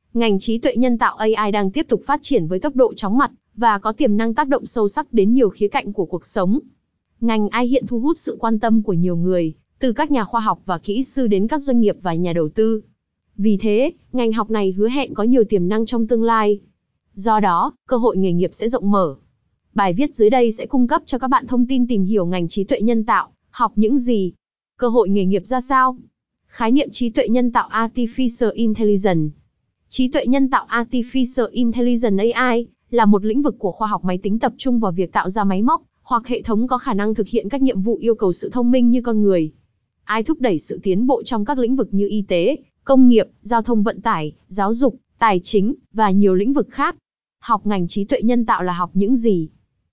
Ngành trí tuệ nhân tạo AI đang tiếp tục phát triển với tốc độ chóng mặt và có tiềm năng tác động sâu sắc đến nhiều khía cạnh của cuộc sống. Ngành AI hiện thu hút sự quan tâm của nhiều người, từ các nhà khoa học và kỹ sư đến các doanh nghiệp và nhà đầu tư. Vì thế, ngành học này hứa hẹn có nhiều tiềm năng trong tương lai. Do đó, cơ hội nghề nghiệp sẽ rộng mở. Bài viết dưới đây sẽ cung cấp cho các bạn thông tin tìm hiểu ngành trí tuệ nhân tạo, học những gì, cơ hội nghề nghiệp ra sao. Khái niệm trí tuệ nhân tạo Artificial Intelligence. Trí tuệ nhân tạo Artificial Intelligence AI là một lĩnh vực của khoa học máy tính tập trung vào việc tạo ra máy móc hoặc hệ thống có khả năng thực hiện các nhiệm vụ yêu cầu sự thông minh như con người. AI thúc đẩy sự tiến bộ trong các lĩnh vực như y tế, công nghiệp, giao thông vận tải, giáo dục, tài chính và nhiều lĩnh vực khác. Học ngành trí tuệ nhân tạo là học những gì?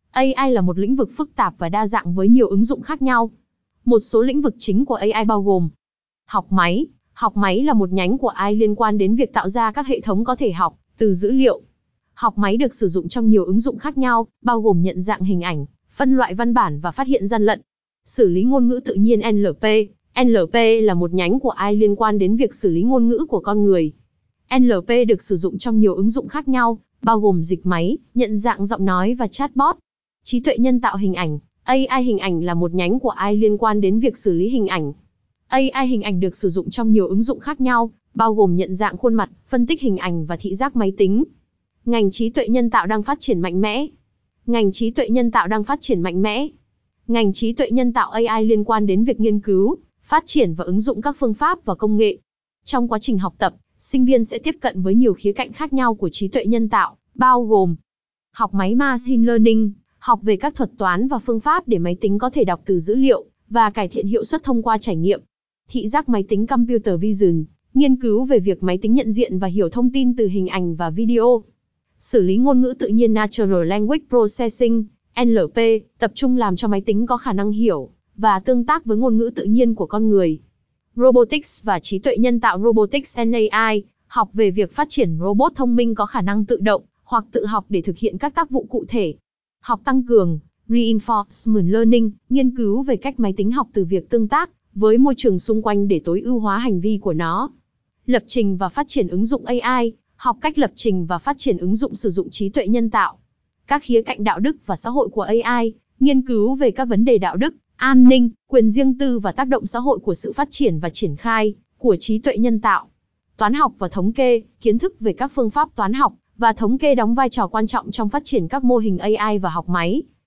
AI là một lĩnh vực phức tạp và đa dạng với nhiều ứng dụng khác nhau. Một số lĩnh vực chính của AI bao gồm học máy. Học máy là một nhánh của AI liên quan đến việc tạo ra các hệ thống có thể học từ dữ liệu. Học máy được sử dụng trong nhiều ứng dụng khác nhau, bao gồm nhận dạng hình ảnh, phân loại văn bản và phát hiện gian lận. Xử lý ngôn ngữ tự nhiên NLP. NLP là một nhánh của AI liên quan đến việc xử lý ngôn ngữ của con người. NLP được sử dụng trong nhiều ứng dụng khác nhau, bao gồm dịch máy, nhận dạng giọng nói và chatbot. Trí tuệ nhân tạo hình ảnh. AI hình ảnh là một nhánh của AI liên quan đến việc xử lý hình ảnh. AI hình ảnh được sử dụng trong nhiều ứng dụng khác nhau, bao gồm nhận dạng khuôn mặt, phân tích hình ảnh và thị giác máy tính. Ngành trí tuệ nhân tạo đang phát triển mạnh mẽ. Ngành trí tuệ nhân tạo đang phát triển mạnh mẽ. Ngành trí tuệ nhân tạo AI liên quan đến việc nghiên cứu, phát triển và ứng dụng các phương pháp và công nghệ. Trong quá trình học tập, sinh viên sẽ tiếp cận với nhiều khía cạnh khác nhau của trí tuệ nhân tạo, bao gồm học máy Machine Learning, học về các thuật toán và phương pháp để máy tính có thể đọc từ dữ liệu và cải thiện hiệu suất thông qua trải nghiệm. Thị giác máy tính Computer Vision, nghiên cứu về việc máy tính nhận diện và hiểu thông tin từ hình ảnh và video. Xử lý ngôn ngữ tự nhiên Natural Language Processing, NLP, tập trung làm cho máy tính có khả năng hiểu và tương tác với ngôn ngữ tự nhiên của con người. Robotics và trí tuệ nhân tạo Robotics and AI, học về việc phát triển robot thông minh có khả năng tự động hoặc tự học để thực hiện các tác vụ cụ thể. Học tăng cường, Reinforcement Learning, nghiên cứu về cách máy tính học từ việc tương tác với môi trường xung quanh để tối ưu hóa hành vi của nó. Lập trình và phát triển ứng dụng AI, học cách lập trình và phát triển ứng dụng sử dụng trí tuệ nhân tạo. Các khía cạnh đạo đức và xã hội của AI, nghiên cứu về các vấn đề đạo đức, an ninh, quyền riêng tư và tác động xã hội của sự phát triển và triển khai của trí tuệ nhân tạo. Toán học và thống kê, kiến thức về các phương pháp toán học và thống kê đóng vai trò quan trọng trong phát triển các mô hình AI và học máy.